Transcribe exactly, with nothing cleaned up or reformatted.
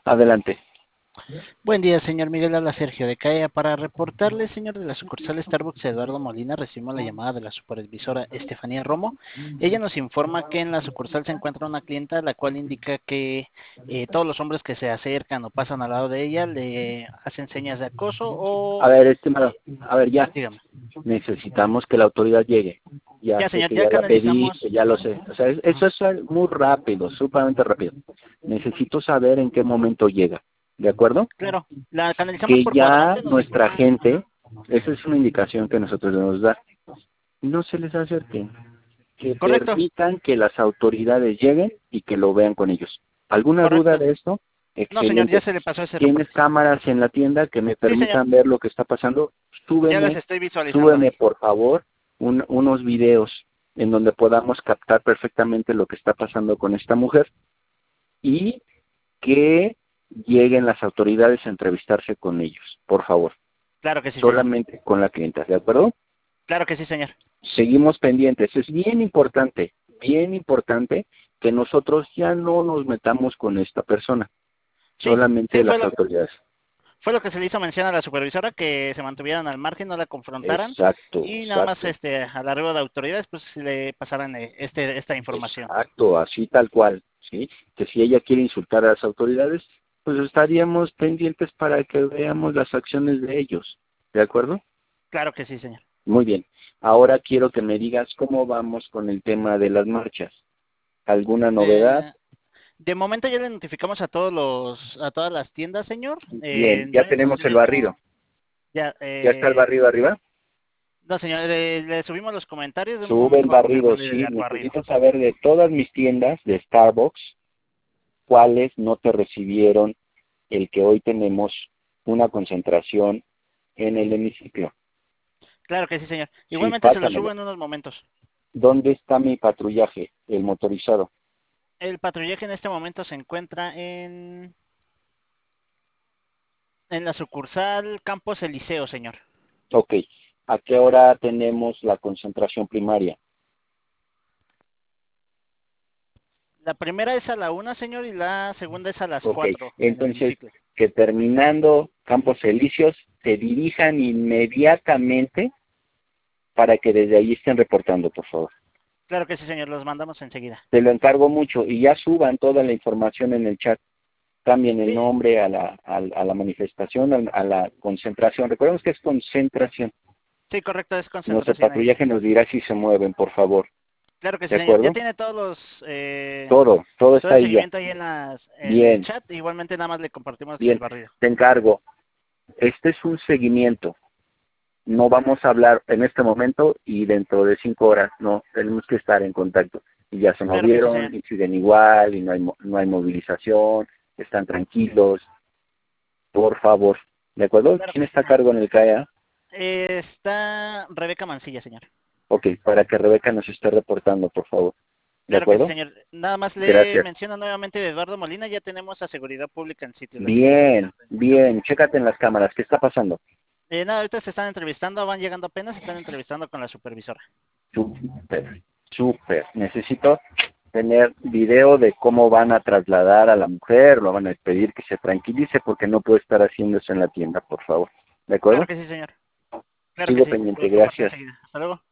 Adelante. Buen día, señor Miguel. Habla Sergio de CAEA. Para reportarle, señor, de la sucursal Starbucks Eduardo Molina, recibimos la llamada de la supervisora Estefanía Romo. Ella nos informa que en la sucursal se encuentra una clienta, la cual indica que eh, todos los hombres que se acercan o pasan al lado de ella le hacen señas de acoso o... A ver, estimado, a ver, ya. Dígame. Necesitamos que la autoridad llegue. Ya Ya, sé señor, que ya ya la pedí, canalizamos... que ya lo sé. O sea, es- eso es muy rápido, sumamente rápido. Necesito saber en qué momento llega. ¿De acuerdo? Claro, la canalizamos Que por ya cuadrante, nos nuestra informa... gente, esa es una indicación que nosotros debemos dar, no se les acerquen, que Correcto, permitan que las autoridades lleguen y que lo vean con ellos. ¿Alguna duda correcto. de esto? No, señor, ya Excelente. se le pasó ese ¿Tienes reporte. cámaras en la tienda que me Sí, señor, permitan ver lo que está pasando? ya las Súbeme, estoy visualizando. súbeme por favor un- unos videos en donde podamos captar perfectamente lo que está pasando con esta mujer y que lleguen las autoridades a entrevistarse con ellos, por favor. Claro que sí, señor. Solamente con la clienta, ¿de acuerdo? Claro que sí, señor. Seguimos pendientes. Es bien importante, bien importante que nosotros ya no nos metamos con esta persona, Sí, solamente sí, fue las lo, autoridades. fue lo que se le hizo mención a la supervisora, que se mantuvieran al margen, no la confrontaran Exacto, y nada más exacto, este al arribo de autoridades pues le pasaran eh, este esta información. exacto, así tal cual, ¿sí? Que si ella quiere insultar a las autoridades, pues estaríamos pendientes para que veamos las acciones de ellos, ¿de acuerdo? Claro que sí, señor. Muy bien. Ahora quiero que me digas cómo vamos con el tema de las marchas. ¿Alguna novedad? Eh, de momento ya le notificamos a todos los a todas las tiendas, señor. Bien, Eh, ya no tenemos hemos el visto barrido. ya ¿Ya está el eh, barrido arriba? no, señor, le, le subimos los comentarios, de un Sube el momento a otro barrido, dejó de sí. dar barrido. Necesito saber de todas mis tiendas de Starbucks cuáles no te recibieron el que hoy tenemos una concentración en el hemiciclo. Claro que sí, señor. Sí, Igualmente se lo subo pásamelo. en unos momentos. ¿Dónde está mi patrullaje, el motorizado? El patrullaje en este momento se encuentra en en la sucursal Campos Eliseo, señor. Ok. ¿A qué hora tenemos la concentración primaria? La primera es a la una, señor, y la segunda es a las Ok. cuatro en el Entonces, hemiciclo. que terminando Campos Elíseos, se dirijan inmediatamente para que desde ahí estén reportando, por favor. Claro que sí, señor, los mandamos enseguida. Te lo encargo mucho y ya suban toda la información en el chat. Cambien el Sí, nombre a la, a, a la manifestación, a, a la concentración. Recordemos que es concentración. sí, correcto, es Nuestro concentración ahí. patrullaje nos dirá si se mueven, por favor. Claro que sí, ¿De señor. Ya acuerdo? tiene todos los, eh, Todo, todo todo está el ahí ya. seguimiento ahí en, las, en el Bien, chat. Igualmente nada más le compartimos el bien. barrido. Te encargo. Este es un seguimiento. No vamos a hablar en este momento y dentro de cinco horas. No, tenemos que estar en contacto. Y ya se Claro que sí, señor. movieron y siguen igual y no hay, mo- no hay movilización. Están tranquilos. Por favor. ¿De acuerdo? Claro ¿Quién que sí, está a señor. cargo en el C A E A? Eh, está Rebeca Mancilla, señor. Ok, para que Rebeca nos esté reportando, por favor. ¿De Claro que sí, acuerdo? señor. Nada más le Gracias. menciono nuevamente de Eduardo Molina. Ya tenemos a seguridad pública en sitio. Le estoy Bien, revisando. bien. Chécate en las cámaras. ¿Qué está pasando? Eh, nada, ahorita se están entrevistando, van llegando apenas, se están entrevistando con la supervisora. Súper, súper. Necesito tener video de cómo van a trasladar a la mujer, lo van a pedir que se tranquilice porque no puede estar haciendo eso en la tienda, por favor. ¿De Claro acuerdo? que sí, señor. Claro que Sigo sí, se pendiente, los comparto gracias. enseguida. Hasta luego.